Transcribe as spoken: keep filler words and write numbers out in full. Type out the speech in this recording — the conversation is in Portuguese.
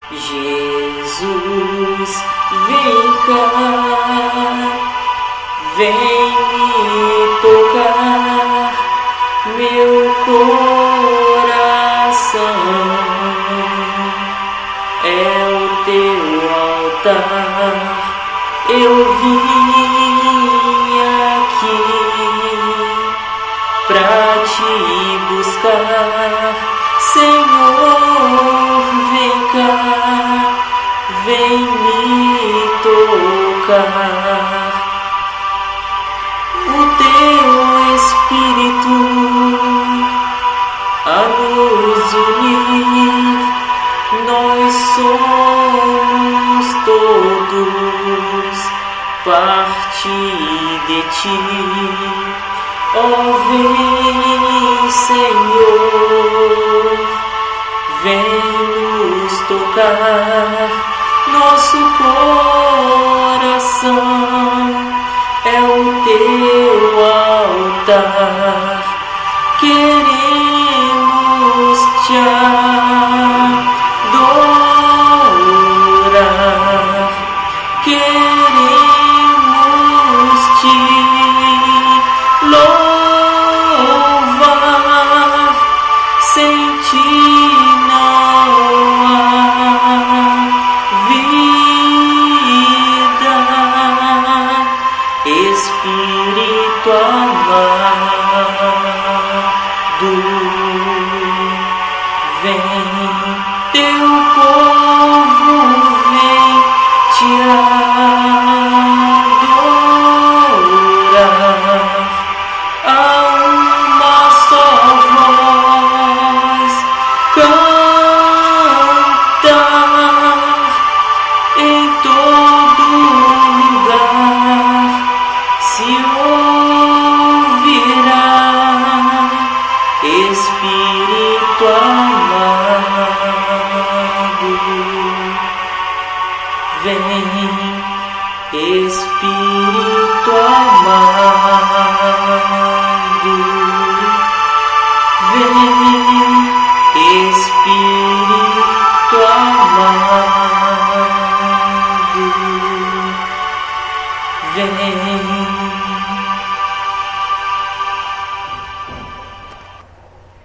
Jesus, vem cá, vem me tocar meu coração, é o teu altar, eu vim aqui pra te buscar, Senhor, vem cá, vem me tocar. O teu Espírito a nos unir, nós somos todos parte de ti. Ó, vem, Senhor, vem nos tocar, nosso coração é o teu altar, queremos te adorar, queremos te louvar, sem ti não há vida. Espírito amado, vem, teu povo vem te adorar. A uma só voz cantar em todo lugar se ouvirá. Espírito amado, vem, Espírito amado.